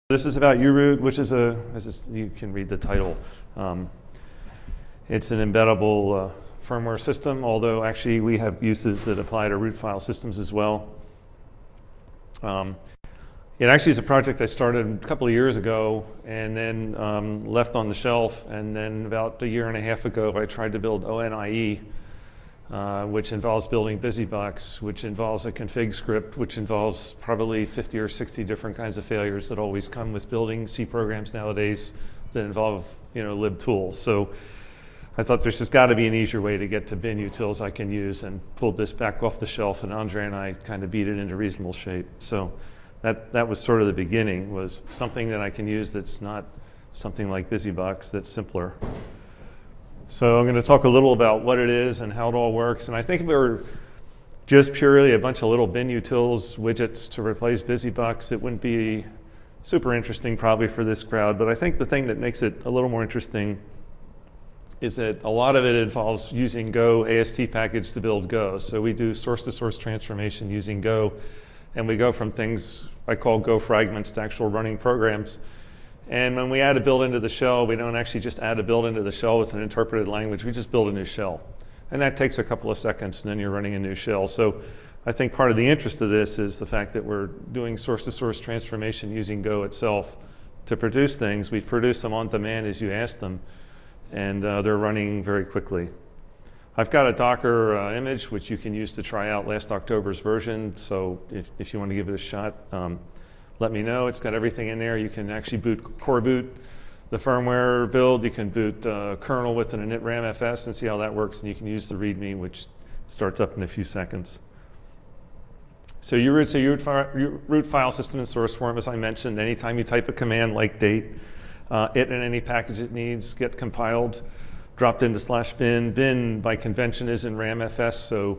This is about uroot, which is you can read the title. It's an embeddable firmware system, although actually we have uses that apply to root file systems as well. It actually is a project I started a couple of years ago and then left on the shelf, and then about a year and a half ago I tried to build ONIE, which involves building BusyBox, which involves a config script, which involves probably 50 or 60 different kinds of failures that always come with building C programs nowadays that involve libtools. So I thought there's just got to be an easier way to get to bin utils I can use, and pulled this back off the shelf, and Andre and I kind of beat it into reasonable shape. So that was sort of the beginning, was something that I can use that's not something like BusyBox, that's simpler. So I'm going to talk a little about what it is and how it all works. And I think if it were just purely a bunch of little bin utils widgets to replace BusyBox, it wouldn't be super interesting probably for this crowd. But I think the thing that makes it a little more interesting is that a lot of it involves using Go AST package to build Go. So we do source-to-source transformation using Go, and we go from things I call Go fragments to actual running programs. And when we add a build into the shell, we don't actually just add a build into the shell with an interpreted language, we just build a new shell. And that takes a couple of seconds, and then you're running a new shell. So I think part of the interest of this is the fact that we're doing source-to-source transformation using Go itself to produce things. We produce them on demand as you ask them, and they're running very quickly. I've got a Docker image, which you can use to try out last October's version. So if you want to give it a shot, let me know. It's got everything in there. You can actually core boot the firmware build. You can boot kernel with an init ramfs and see how that works. And you can use the README, which starts up in a few seconds. So uroot's a root file system in source form, as I mentioned. Anytime you type a command like date, it and any package it needs get compiled, dropped into /bin. Bin, by convention, is in ramfs, so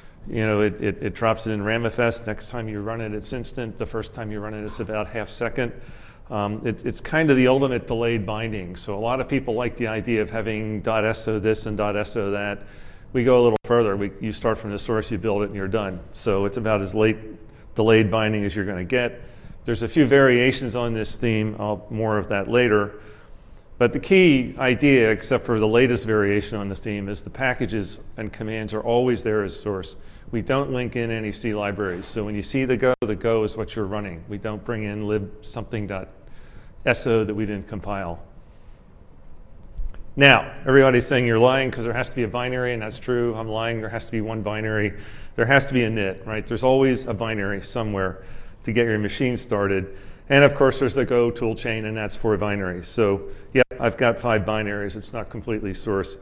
it drops it in ramfs. Next time you run it, it's instant. The first time you run it, it's about half second. It's kind of the ultimate delayed binding. So a lot of people like the idea of having .so this and .so that. We go a little further. You start from the source, you build it, and you're done. So it's about as late delayed binding as you're going to get. There's a few variations on this theme. More of that later. But the key idea, except for the latest variation on the theme, is the packages and commands are always there as source. We don't link in any C libraries. So when you see the Go is what you're running. We don't bring in lib something.so that we didn't compile. Now, everybody's saying you're lying because there has to be a binary, and that's true. I'm lying. There has to be one binary. There has to be a init, right? There's always a binary somewhere to get your machine started. And of course, there's the Go toolchain, and that's for binaries. So yeah, I've got 5 binaries. It's not completely source.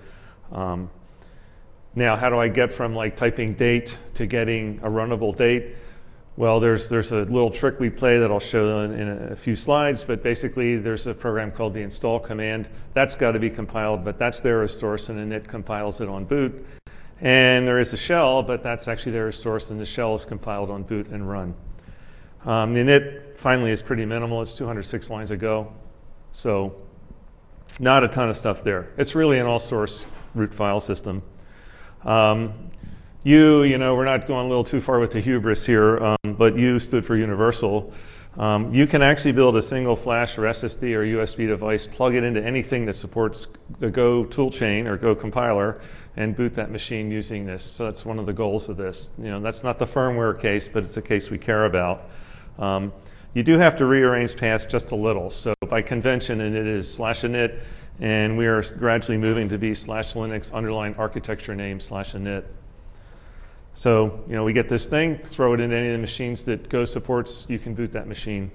Now, how do I get from like typing date to getting a runnable date? Well, there's a little trick we play that I'll show in a few slides, but basically there's a program called the install command. That's got to be compiled, but that's there as source, and init compiles it on boot. And there is a shell, but that's actually there as source, and the shell is compiled on boot and run. The init, finally, is pretty minimal. It's 206 lines of Go, so not a ton of stuff there. It's really an all-source root file system. We're not going a little too far with the hubris here, but U stood for universal. You can actually build a single flash or SSD or USB device, plug it into anything that supports the Go toolchain or Go compiler, and boot that machine using this. So that's one of the goals of this. That's not the firmware case, but it's a case we care about. You do have to rearrange paths just a little. So by convention, and it is /init, and we are gradually moving to be /linux underline architecture name /init. So we get this thing, throw it into any of the machines that Go supports, you can boot that machine.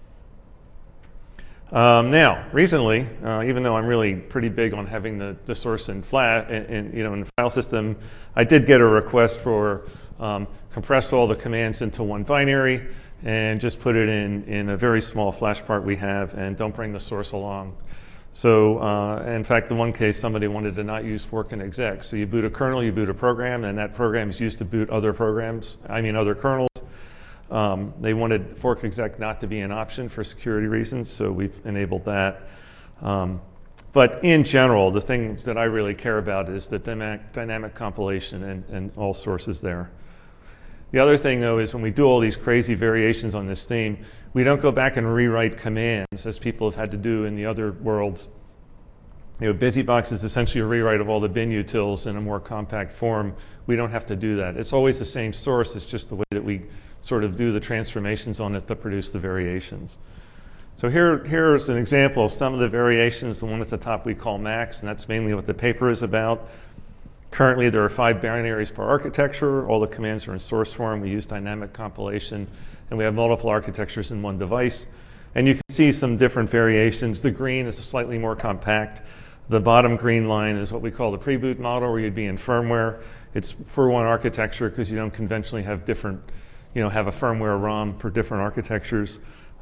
Now, recently, even though I'm really pretty big on having the source in flat in the file system, I did get a request for compress all the commands into one binary and just put it in a very small flash part we have, and don't bring the source along. So in fact, in one case, somebody wanted to not use fork and exec. So you boot a kernel, you boot a program, and that program is used to boot other programs, other kernels. They wanted fork exec not to be an option for security reasons, so we've enabled that. But in general, the thing that I really care about is the dynamic compilation and all sources there. The other thing, though, is when we do all these crazy variations on this theme, we don't go back and rewrite commands as people have had to do in the other worlds. BusyBox is essentially a rewrite of all the bin utils in a more compact form. We don't have to do that. It's always the same source. It's just the way that we sort of do the transformations on it to produce the variations. So here's an example of some of the variations. The one at the top we call max, and that's mainly what the paper is about. Currently, there are 5 binaries per architecture. All the commands are in source form. We use dynamic compilation, and we have multiple architectures in one device. And you can see some different variations. The green is slightly more compact. The bottom green line is what we call the pre-boot model, where you'd be in firmware. It's for one architecture because you don't conventionally have different, have a firmware ROM for different architectures.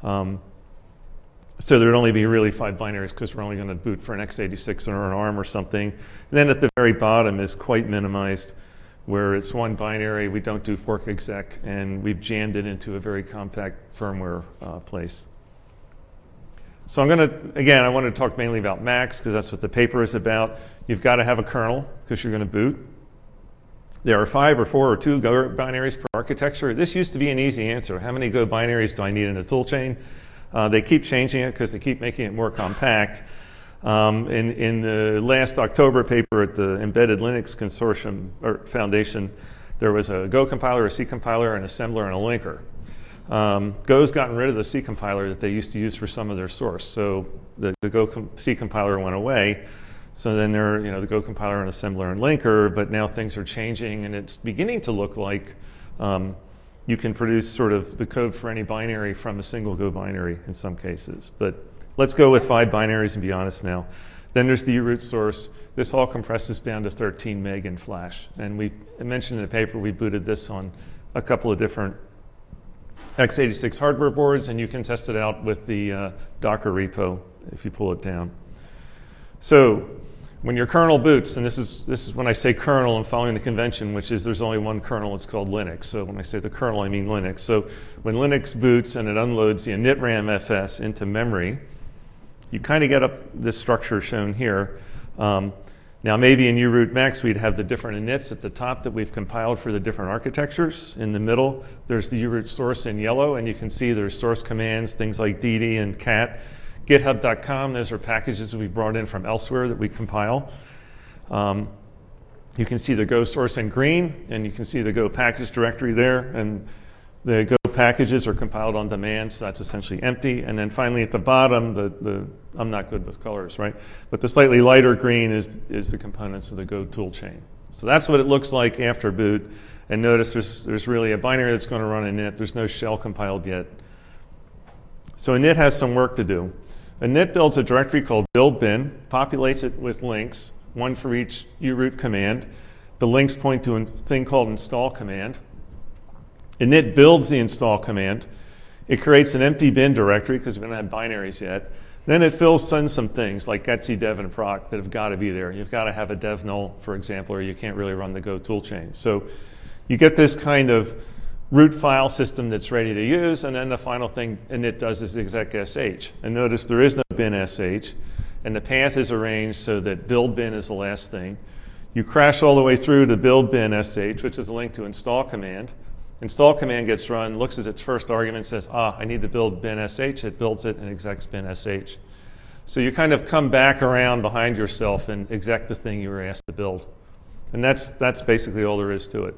So there'd only be really 5 binaries because we're only going to boot for an x86 or an ARM or something. And then at the very bottom is quite minimized, where it's one binary. We don't do fork exec, and we've jammed it into a very compact firmware place. So I want to talk mainly about max because that's what the paper is about. You've got to have a kernel because you're going to boot. There are 5 or 4 or 2 Go binaries per architecture. This used to be an easy answer. How many Go binaries do I need in a toolchain? They keep changing it because they keep making it more compact. In the last October paper at the Embedded Linux Consortium or Foundation, there was a Go compiler, a C compiler, an assembler, and a linker. Go's gotten rid of the C compiler that they used to use for some of their source. So the Go C compiler went away. So then there are the Go compiler and assembler and linker, but now things are changing, and it's beginning to look like you can produce sort of the code for any binary from a single Go binary in some cases. But let's go with 5 binaries and be honest now. Then there's the uroot source. This all compresses down to 13 meg in flash. And we mentioned in the paper we booted this on a couple of different x86 hardware boards, and you can test it out with the Docker repo if you pull it down. So when your kernel boots, and this is when I say kernel, I'm following the convention, which is there's only one kernel, it's called Linux. So when I say the kernel, I mean Linux. So when Linux boots and it unloads the initram FS into memory, you kind of get up this structure shown here. Now maybe in uroot max we'd have the different inits at the top that we've compiled for the different architectures. In the middle, there's the uroot source in yellow, and you can see there's source commands, things like dd and cat. GitHub.com, those are packages we brought in from elsewhere that we compile. You can see the Go source in green, and you can see the Go package directory there, and the Go packages are compiled on demand, so that's essentially empty. And then finally at the bottom, I'm not good with colors, right? But the slightly lighter green is the components of the Go toolchain. So that's what it looks like after boot. And notice there's really a binary that's going to run init. There's no shell compiled yet. So init has some work to do. Init builds a directory called buildbin, populates it with links, one for each uroot command. The links point to a thing called install command. Init builds the install command. It creates an empty bin directory because we don't have binaries yet. Then it fills in some things like etc dev and proc that have got to be there. You've got to have a dev null, for example, or you can't really run the Go toolchain. So you get this kind of root file system that's ready to use, and then the final thing init does is exec sh. And notice there is no bin sh, and the path is arranged so that build bin is the last thing. You crash all the way through to build bin sh, which is a link to install command. Install command gets run, looks at its first argument, says, I need to build bin sh. It builds it and execs bin sh. So you kind of come back around behind yourself and exec the thing you were asked to build. And that's basically all there is to it.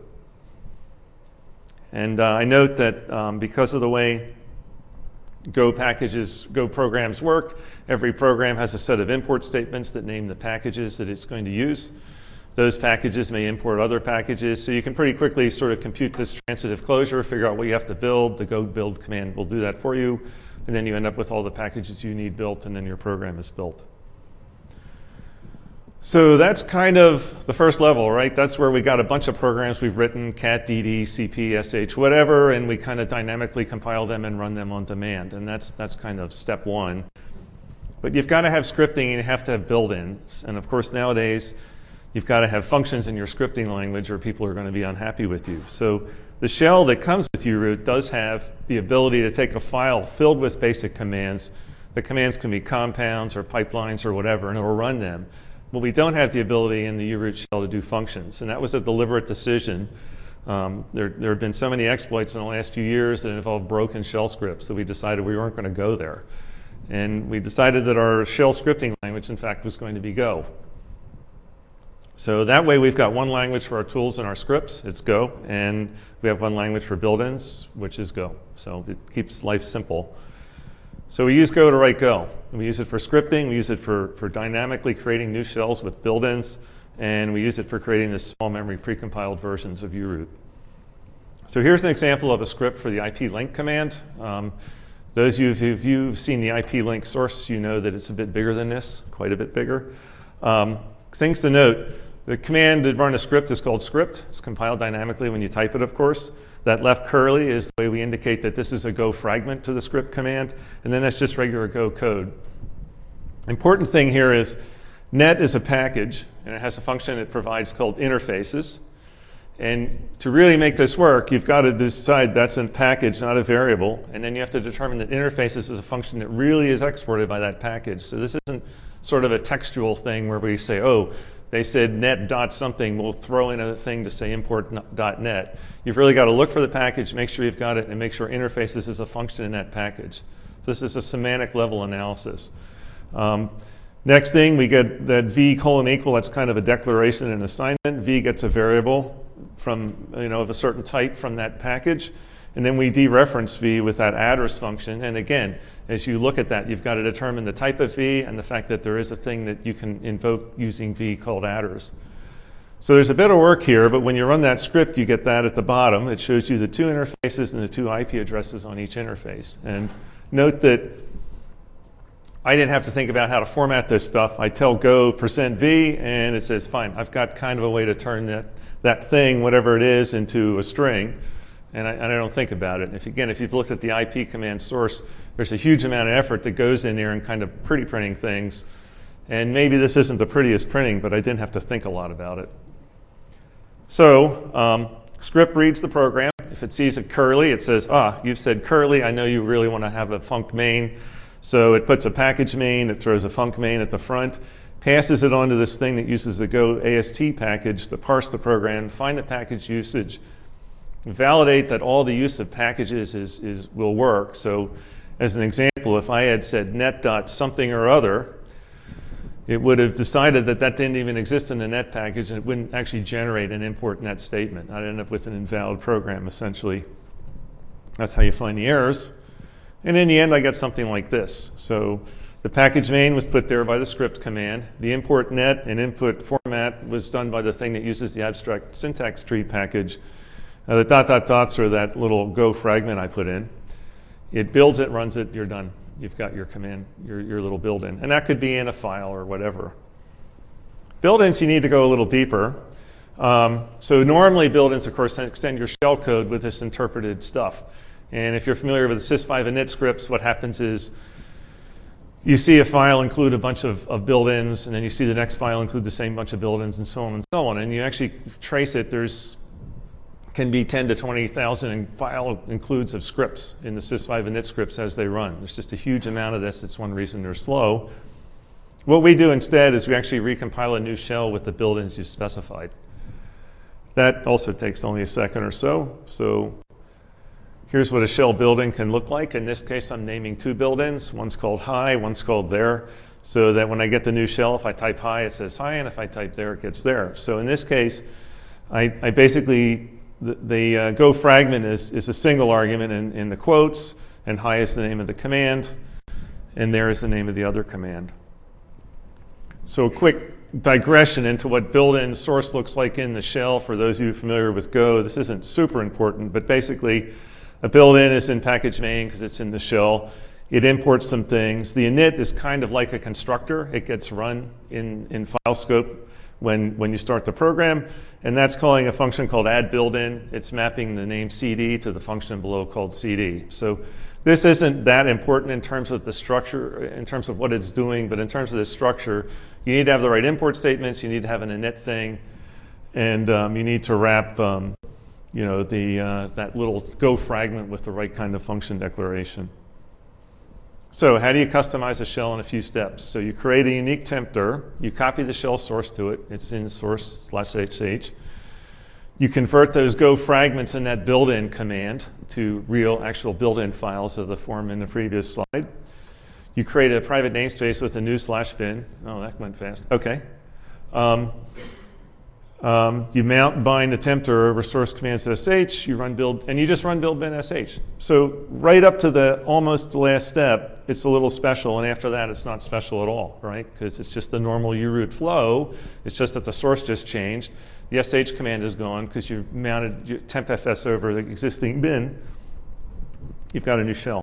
And I note that because of the way Go programs work, every program has a set of import statements that name the packages that it's going to use. Those packages may import other packages, so you can pretty quickly sort of compute this transitive closure, figure out what you have to build. The Go build command will do that for you, and then you end up with all the packages you need built, and then your program is built. So that's kind of the first level, right? That's where we got a bunch of programs we've written, cat, dd, cp, sh, whatever, and we kind of dynamically compile them and run them on demand, and that's kind of step one. But you've got to have scripting, and you have to have build-ins, and of course nowadays, you've got to have functions in your scripting language or people are going to be unhappy with you. So the shell that comes with uroot does have the ability to take a file filled with basic commands. The commands can be compounds or pipelines or whatever, and it will run them. But we don't have the ability in the uroot shell to do functions, and that was a deliberate decision There have been so many exploits in the last few years that involved broken shell scripts that we decided we weren't going to go there. And we decided that our shell scripting language, in fact, was going to be Go. So that way we've got one language for our tools and our scripts, it's Go, and we have one language for build-ins, which is Go. So it keeps life simple. So we use Go to write Go. We use it for scripting, we use it for dynamically creating new shells with build-ins, and we use it for creating the small memory precompiled versions of uroot. So here's an example of a script for the ip-link command. Those of you who've seen the ip-link source, you know that it's a bit bigger than this, quite a bit bigger. Things to note, the command to run a script is called script. It's compiled dynamically when you type it, of course. That left curly is the way we indicate that this is a Go fragment to the script command, and then that's just regular Go code. Important thing here is net is a package, and it has a function it provides called interfaces. And to really make this work, you've got to decide that's a package, not a variable, and then you have to determine that interfaces is a function that really is exported by that package. So this isn't sort of a textual thing where we say, oh, they said net dot something, we'll throw in a thing to say import dot net. You've really got to look for the package, make sure you've got it, and make sure interfaces is a function in that package. So this is a semantic level analysis. Next thing, we get that v colon equal, that's kind of a declaration and assignment. V gets a variable from, of a certain type from that package. And then we dereference v with that address function. And again, as you look at that, you've got to determine the type of v and the fact that there is a thing that you can invoke using v called address. So there's a bit of work here, but when you run that script, you get that at the bottom. It shows you the two interfaces and the two IP addresses on each interface. And note that I didn't have to think about how to format this stuff. I tell Go %v, and it says, fine, I've got kind of a way to turn that thing, whatever it is, into a string. And I don't think about it. If you've looked at the IP command source, there's a huge amount of effort that goes in there and kind of pretty printing things. And maybe this isn't the prettiest printing, but I didn't have to think a lot about it. So script reads the program. If it sees a curly, it says, you've said curly. I know you really want to have a func main. So it puts a package main. It throws a func main at the front, passes it onto this thing that uses the Go AST package to parse the program, find the package usage, validate that all the use of packages will work. So as an example, if I had said net dot something or other, it would have decided that that didn't even exist in the net package, and it wouldn't actually generate an import net statement. I'd end up with an invalid program, essentially. That's how you find the errors. And in the end, I got something like this. So the package main was put there by the script command. The import net and input format was done by the thing that uses the abstract syntax tree package. The dot dot dots are that little Go fragment I put in. It builds it, runs it, you're done. You've got your command, your little build-in. And that could be in a file or whatever. Build-ins, you need to go a little deeper. So normally build-ins, of course, extend your shell code with this interpreted stuff. And if you're familiar with the sys5 init scripts, what happens is you see a file include a bunch of build-ins, and then you see the next file include the same bunch of build-ins, and so on and so on. And you actually trace it, can be 10 to 20,000 file includes of scripts in the sys5 init scripts as they run. There's just a huge amount of this. It's one reason they're slow. What we do instead is we actually recompile a new shell with the build-ins you've specified. That also takes only a second or so. So here's what a shell build-in can look like. In this case, I'm naming two build-ins. One's called hi, one's called there, so that when I get the new shell, if I type hi, it says hi, and if I type there, it gets there. So in this case, I basically, the Go fragment is a single argument in the quotes, and hi is the name of the command, and there is the name of the other command. So a quick digression into what built-in source looks like in the shell for those of you familiar with Go. This isn't super important, but basically a built-in is in package main because it's in the shell. It imports some things. The init is kind of like a constructor. It gets run in file scope when you start the program, and that's calling a function called add built-in. It's mapping the name CD to the function below called CD. So this isn't that important in terms of the structure, in terms of what it's doing, but in terms of the structure, you need to have the right import statements, you need to have an init thing, and you need to wrap that little Go fragment with the right kind of function declaration. So how do you customize a shell in a few steps? So you create a unique temp dir, you copy the shell source to it, it's in source/sh. You convert those Go fragments in that build-in command to real actual built-in files as the form in the previous slide. You create a private namespace with a new /bin. Oh, that went fast. Okay. You mount, bind, attempt, or resource commands sh. You run build, and you just run build bin sh. So right up to the almost the last step, it's a little special, and after that, it's not special at all, right? Because it's just the normal uroot flow. It's just that the source just changed. The sh command is gone because you mounted your tempfs over the existing bin. You've got a new shell.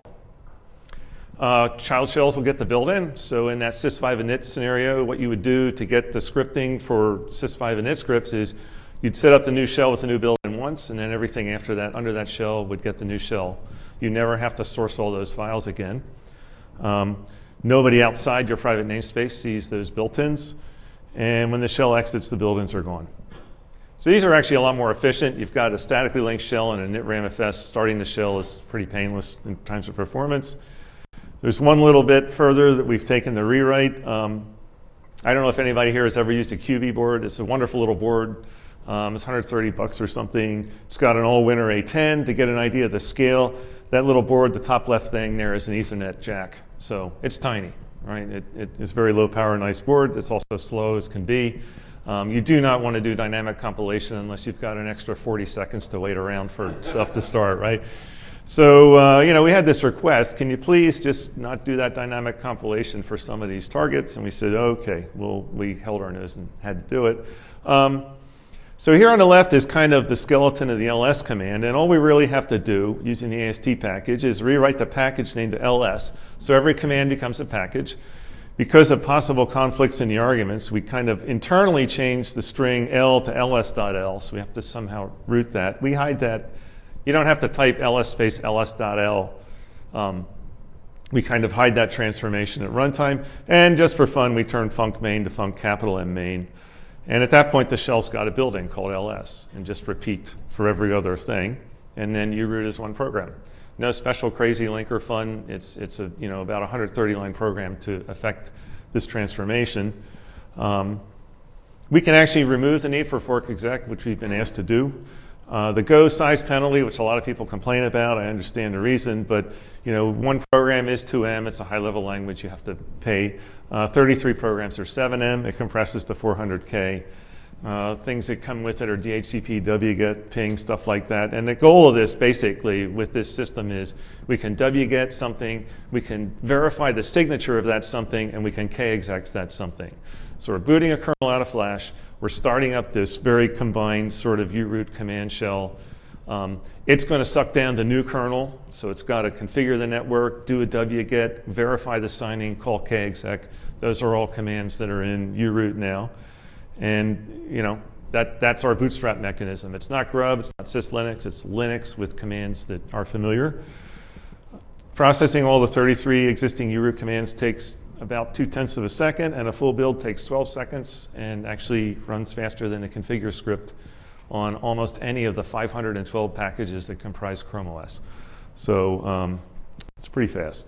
Child shells will get the build-in. So in that sys5 init scenario, what you would do to get the scripting for sys5 init scripts is you'd set up the new shell with the new build-in once, and then everything after that, under that shell, would get the new shell. You never have to source all those files again. Nobody outside your private namespace sees those built-ins, and when the shell exits, the build-ins are gone. So these are actually a lot more efficient. You've got a statically linked shell and a initramfs. Starting the shell is pretty painless in terms of performance. There's one little bit further that we've taken the rewrite. I don't know if anybody here has ever used a QB board. It's a wonderful little board. It's $130 or something. It's got an all-winner A10. To get an idea of the scale, that little board, the top left thing there is an Ethernet jack. So it's tiny, right? It's very low power, nice board. It's also slow as can be. You do not want to do dynamic compilation unless you've got an extra 40 seconds to wait around for stuff to start, right? So, we had this request, can you please just not do that dynamic compilation for some of these targets? And we said, okay, well, we held our nose and had to do it. So here on the left is kind of the skeleton of the ls command, and all we really have to do using the AST package is rewrite the package name to ls. So every command becomes a package. Because of possible conflicts in the arguments, we kind of internally change the string L to ls.l, so we have to somehow root that. We hide that. You don't have to type ls space ls.l. We kind of hide that transformation at runtime. And just for fun, we turn func main to func capital M main. And at that point, the shell's got a building called ls, and just repeat for every other thing. And then you root as one program. No special crazy linker fun. It's a about 130 line program to affect this transformation. We can actually remove the need for fork exec, which we've been asked to do. The Go size penalty, which a lot of people complain about, I understand the reason, but one program is 2M. It's a high-level language. You have to pay. 33 programs are 7M. It compresses to 400K. Things that come with it are DHCP, wget, ping, stuff like that. And the goal of this, basically, with this system is we can wget something, we can verify the signature of that something, and we can kexec that something. So we're booting a kernel out of Flash. We're starting up this very combined sort of uroot command shell. It's going to suck down the new kernel, so it's got to configure the network, do a wget, verify the signing, call kexec. Those are all commands that are in uroot now. And that's our bootstrap mechanism. It's not grub, it's not syslinux, it's Linux with commands that are familiar. Processing all the 33 existing uroot commands takes about 0.2 of a second, and a full build takes 12 seconds and actually runs faster than a configure script on almost any of the 512 packages that comprise Chrome OS. So it's pretty fast.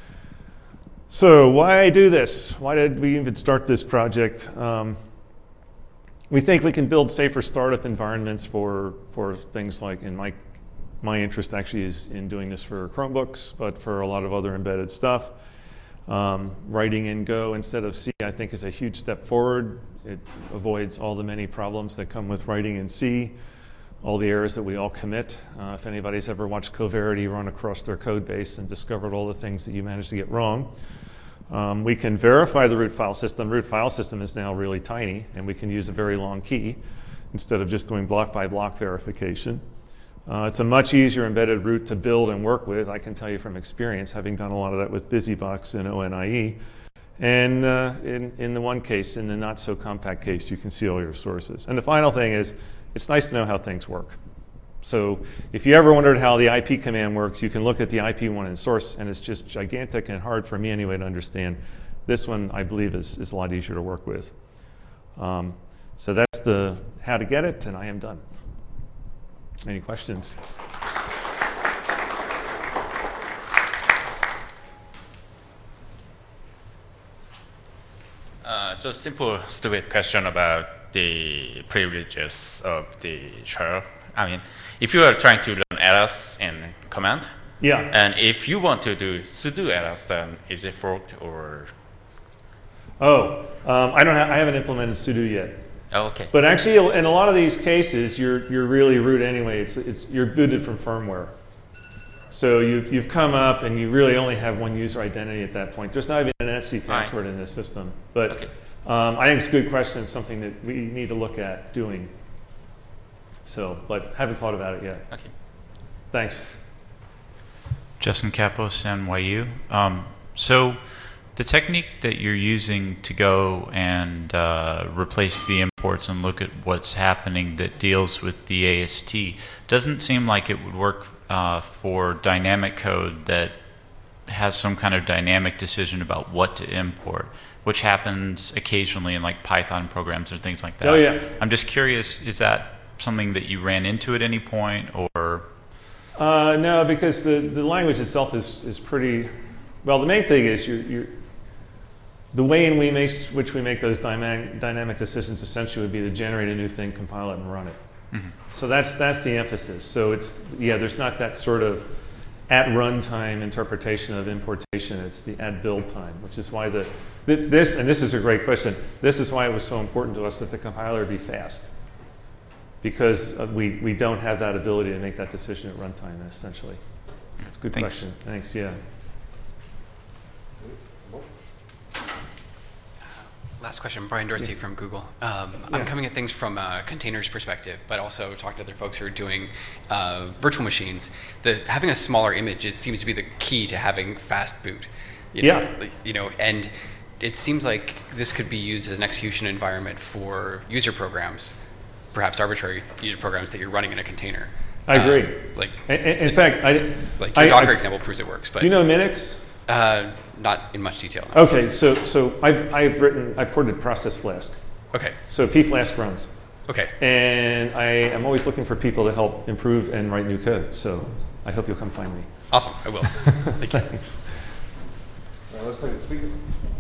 So why do this? Why did we even start this project? We think we can build safer startup environments for things like, in my interest actually is in doing this for Chromebooks, but for a lot of other embedded stuff. Writing in Go instead of C, I think, is a huge step forward. It avoids all the many problems that come with writing in C, all the errors that we all commit. If anybody's ever watched Coverity run across their code base and discovered all the things that you managed to get wrong. We can verify the root file system. Root file system is now really tiny, and we can use a very long key instead of just doing block by block verification. It's a much easier embedded root to build and work with. I can tell you from experience, having done a lot of that with BusyBox and ONIE. And in the one case, in the not so compact case, you can see all your sources. And the final thing is, it's nice to know how things work. So if you ever wondered how the IP command works, you can look at the IP1 in source, and it's just gigantic and hard for me anyway to understand. This one, I believe, is a lot easier to work with. So that's the how to get it, and I am done. Any questions? Just simple, stupid question about the privileges of the shell. I mean, if you are trying to run ls in command, Yeah. and if you want to do sudo ls, then is it forked or? Oh, I haven't implemented sudo yet. Oh, okay. But actually, in a lot of these cases, you're really root anyway. You're booted from firmware. So you've come up and you really only have one user identity at that point. There's not even an etc password in this system. But Okay. I think it's a good question, something that we need to look at doing. So, but haven't thought about it yet. Okay. Thanks. Justin Kapos, NYU. So the technique that you're using to go and replace the imports and look at what's happening that deals with the AST doesn't seem like it would work for dynamic code that has some kind of dynamic decision about what to import, which happens occasionally in like Python programs and things like that. Oh, yeah. I'm just curious, is that something that you ran into at any point, or? No, because the language itself is pretty, well, the main thing is the way in which we make those dynamic decisions essentially would be to generate a new thing, compile it, and run it. Mm-hmm. So that's the emphasis. So there's not that sort of at runtime interpretation of importation. It's the at build time, which is why this is a great question. This is why it was so important to us that the compiler be fast, because we don't have that ability to make that decision at runtime, essentially. That's a good question. Thanks. Yeah. Last question, Brian Dorsey from Google. I'm coming at things from a containers perspective, but also talking to other folks who are doing virtual machines. Having a smaller image seems to be the key to having fast boot. And it seems like this could be used as an execution environment for user programs, perhaps arbitrary user programs that you're running in a container. I agree. In fact, your Docker example proves it works. But do you know Minix? Not in much detail. No. Okay, so I've ported Process Flask. Okay. So pflask runs. Okay. And I am always looking for people to help improve and write new code. So I hope you'll come find me. Awesome, I will. Thank you. Thanks. Let's take a speaker.